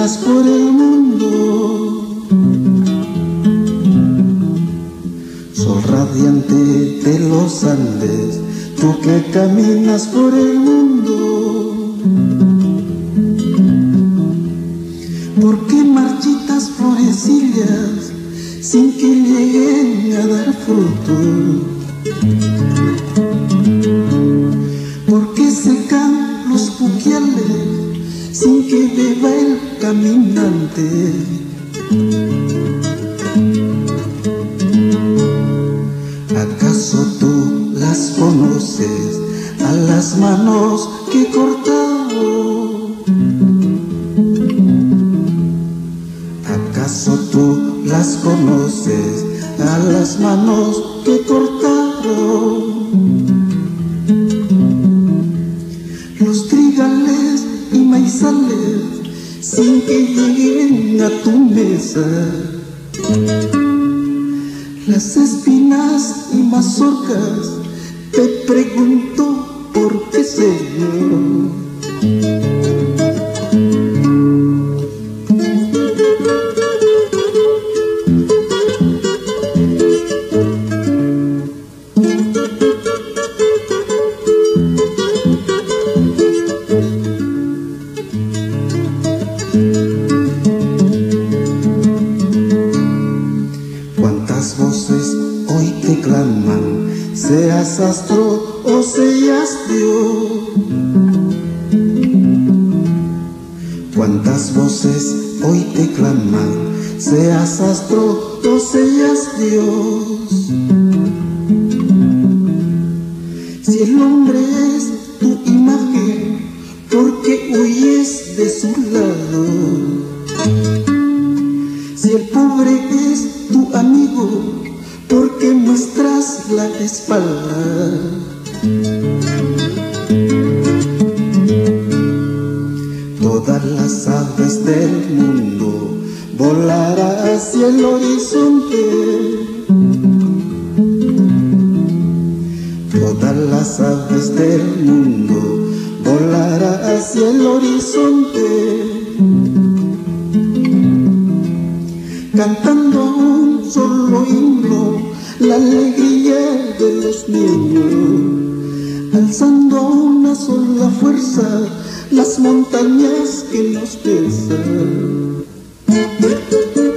caminas por el mundo, sol radiante de los Andes, tú que caminas por el mundo, ¿por qué marchitas florecillas sin que lleguen a dar fruto? ¿Por qué secan los puquiales sin que beba el caminante? ¿Acaso tú las conoces a las manos que he cortado? ¿Acaso tú las conoces a las manos que he cortado? Los trigales y maizales sin que lleguen a tu mesa, las espinas y mazorcas, te pregunto por qué, Señor. ¿Cuántas voces hoy te claman, seas astro o seas Dios? ¿Cuántas voces hoy te claman, seas astro o seas Dios? Si el hombre es tu imagen, ¿por qué huyes de su lado? Si el pobre es tu amigo, ¿por qué muestras la espalda? Todas las aves del mundo volarán hacia el horizonte. Todas las aves del mundo volarán hacia el horizonte, cantando un solo himno, la alegría de los niños, alzando a una sola fuerza las montañas que nos pesan.